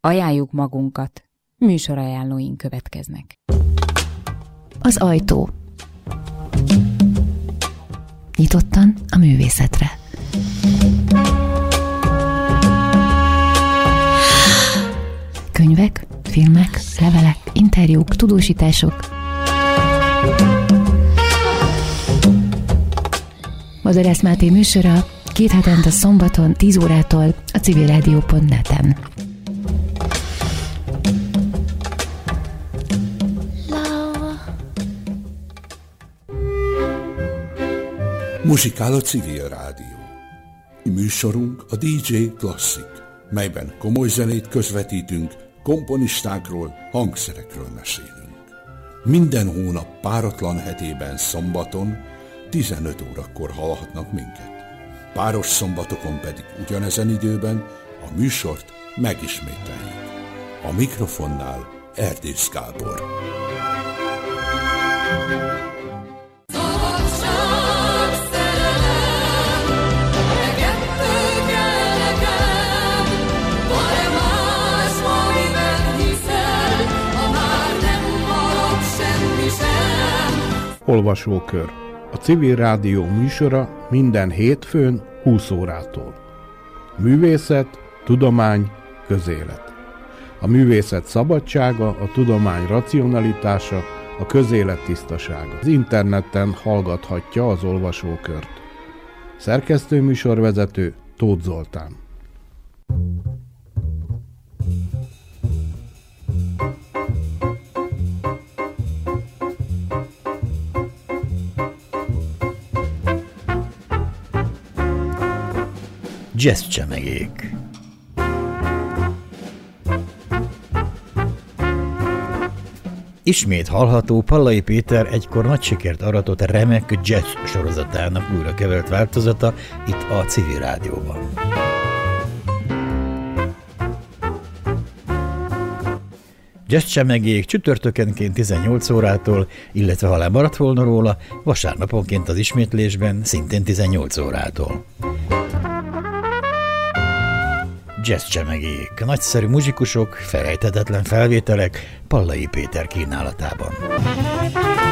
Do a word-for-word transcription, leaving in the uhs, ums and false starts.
Ajánljuk magunkat, műsorajánlóink következnek. Az ajtó. Nyitottan a művészetre. Könyvek, filmek, levelek, interjúk, tudósítások. Bozorász Máté műsora két hetente szombaton tíz órától a civilrádió pont net-en. Muzsikál a Civil Rádió. Műsorunk a dé dzsé Klasszik, melyben komoly zenét közvetítünk, komponistákról, hangszerekről mesélünk. Minden hónap páratlan hetében szombaton tizenöt órakor hallhatnak minket. Páros szombatokon pedig ugyanezen időben a műsort megismételjük. A mikrofonnál Erdész Gábor. Olvasókör. A Civil Rádió műsora minden hétfőn húsz órától. Művészet, tudomány, közélet. A művészet szabadsága, a tudomány racionalitása, a közélet tisztasága. Az interneten hallgathatja az olvasókört. Szerkesztő műsorvezető Tóth Zoltán. Jazz csemegék. Ismét hallható Pallai Péter egykor nagy sikert aratott remek jazz sorozatának újra kevert változata itt a Civil Rádióban. Jazz csemegék csütörtökenként tizennyolc órától, illetve ha lemaradt volna róla, vasárnaponként az ismétlésben szintén tizennyolc órától. Jazz csemegék, nagyszerű muzsikusok, felejthetetlen felvételek Pallai Péter kínálatában.